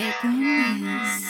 Egones.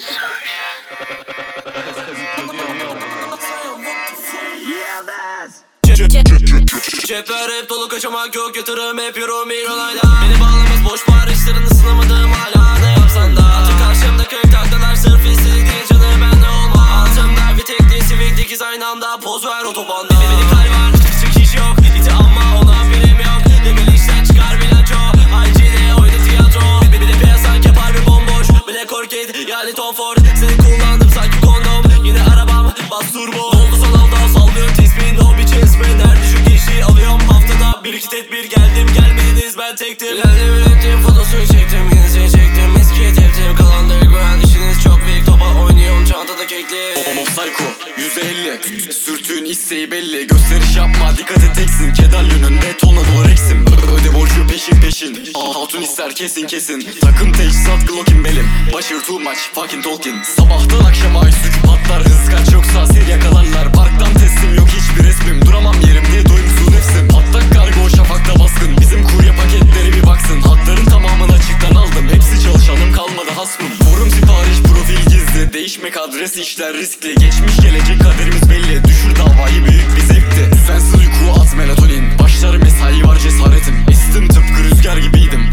Cepler hep dolu, kaçamak yok, yatırım yapıyorum milyon ayda. Beni bağlamaz boş barışlarını sınamadım hala, ne yapsan da. Artık karşımda 40 taktalar sırf istediği canı bende olma. Altımda bir tekli sivik dikiz aynı anda, poz ver otobanda. Beni kal var, çık iş yok, iti ama ona birim yok. Demir işten çıkar bilanço, IG'de oyunu tiyatro. Bir de piyasan kepar bir bomboş, Black Orchid yani Tom Ford. Seni kullandım sanki kondom, yine arabam bas turbo. Oldu son alda sallıyor tismin, o bir çesme. Nerede şu kişi alıyorum haftada bir iki tedbir. Geldim gelmediniz ben tektim. Geldim ürettim fotosunu çektim, yine seni çektim. Eskiye teptim kalanları güven, işiniz çok büyük. Topa oynuyorum çantada kekli. Psycho %50 sürtüğün isteği belli. Gösteriş yapma, dikkat et teksin. Kedalyonun tonla dolar eksim. Öde borcu peşin peşin. Hatun ister kesin kesin. Takım teçhizat Glock'in belim. Başır too much fucking talking. Sabahtan akşama ay suç patlar. Hız kaç yoksa seri yakalarlar. Parktan teslim yok hiçbir resmim. Duramam yerimde doyumsuz nefsim. Patlak kargo şafakta baskın. Bizim kurye paketleri bir baksın. Hatların tamamını açıktan aldım. Hepsi çalışanım kalmadı hasmım. Forum sipariş profil gizli. Değişmek adres işler riskli. Geçmiş gelecek kaderimiz belli. Düşür davayı büyük bir zevkti. Düzensiz uyku at melatonin. Başlar mesai var cesaretim. Estim tıpkı rüzgar gibiydim.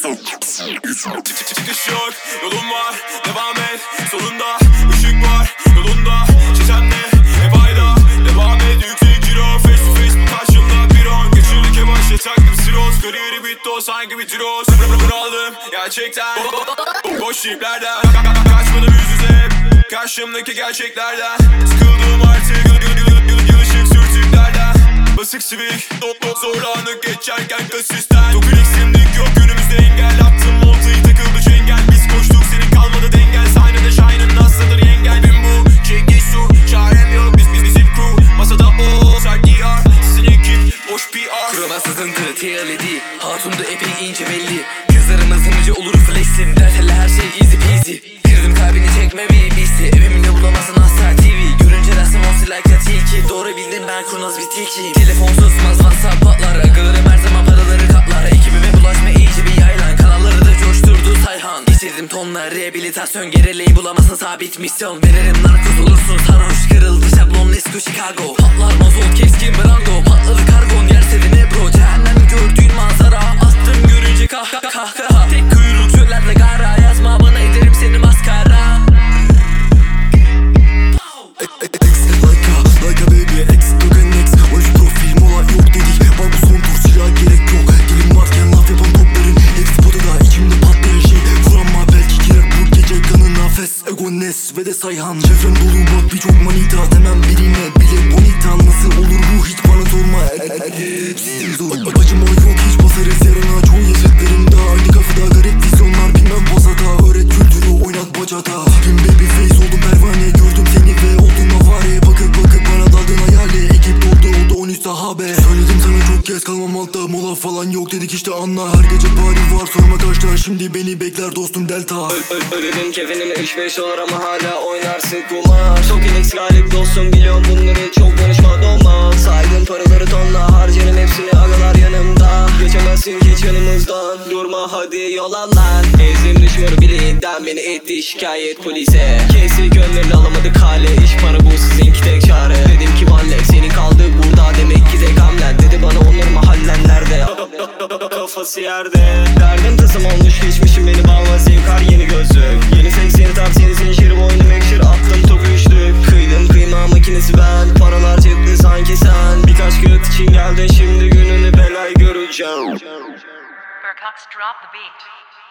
Çıkış yok, yolum var, devam et. Solunda ışık var, yolunda çeşemde hep ayda. Devam et, yüksek ciro, face to face bu karşımda bir an. Geçirdik yavaş yataktım siroz. Kariyeri bitti o sanki bir tiroz. Bunaldım gerçekten, boş triplerden. Kaçmadım yüz yüze, karşımdaki gerçeklerden. Sıkıldım artık, yılışık sürtüklerden. Basık sivik, zorlanık geçerken kasisten. Dokunik simdik yok önümüzde engel. Attım oltayı takıldı çengel. Biz koştuk senin kalmadı dengel. Sahnede Shine'ın nasıldır yengel. Bin bu çekil su çarem yok. Bizim crew masada o sergi ar. Sizin ekip boş PR. Kurama sızıntı TLD, hatundu epey ince belli. Kızlarımız hımıcı olur flexim. Dertelle her şey easy peasy. Kırdım kalbini çekme BBC. Evimde bulamazsın asla TV. Görünce resim olsun like a tilki. Doğru bildim ben kurnaz bir tilkiyim. Telefon susmaz WhatsApp patlar. Akıllarım her zaman paraları katlar. Ekibime bulaşma iyice bir yaylan. Kanalları da coşturdu Sayhan. İçirdim tonla rehabilitasyon. Gereleği bulamazsın sabit misyon. Veririm narkoz olursun sarhoş. Kırıldı şablon Esko Chicago. Patlar mazot keskin brango. Patladı kargon yer sevdi Nebro. Cehennem gördüğün manzara. Attım görünce kahkaha. Tek kuyruk çöllerle gara. Yazma bana ederim seni maskara. Like a baby ex token ex. 13 profil mola yok dedik. Bak bu son tur silah gerek yok. Gelin varken laf yapan topların hepsi potada. İçimde patlayan şey Kur'anma belki girer bu gece kanı nafes. Egones ve de Sayhan. Çevrem dolu bak birçok manita. Demem birine bile bonita. Nasıl olur bu hiç bana sorma. Acıma yok hiç basarız yarına. Çoğu yaşıtlarımda aynı kafada garip vizyonlar. Bilmem basata öğret kültürü oynat bacada. Tipim baby face oldum pervane. Gördüm seni ve oldun avare. Bakıp bana daldın hayali. Ekip oldu 13 sahabe. Söyledim sana çok kez kalmam altta. Mola falan yok dedik işte anla. Her gece party var sorma kaçta. Şimdi beni bekler dostum Delta. Ödedim kefenimi 3-5 dolar ama hala oynarsın kumar. Çok inex galip dostum biliyorum bunları çok konuşma dolma. Saydım paraları tonla harcarım hepsini agalar yanımda. Geçemezsin hiç yanımızdan durma hadi yola lan. Ezdim düşmanı bileğinden beni etti şikayet polise. Kesik önlerini alamadık hale iş para bu sizinki tek çare. Dedim ki vallahi senin kaldı burada demek ki de gamlen. Dedi bana onur mahallen nerede? Kafası yerde. Derdim tızım olmuş geçmişim beni bağlamaz yıkar yeni gözlük. Yeni 80 tam seni zinciri boynum ekşir attım top üçlük. Kıydım kıyma makinesi ben. Paralar cepli sanki sen. Birkaç kağıt için geldin şimdi gününü belay göreceğim. Burcox drop the beat.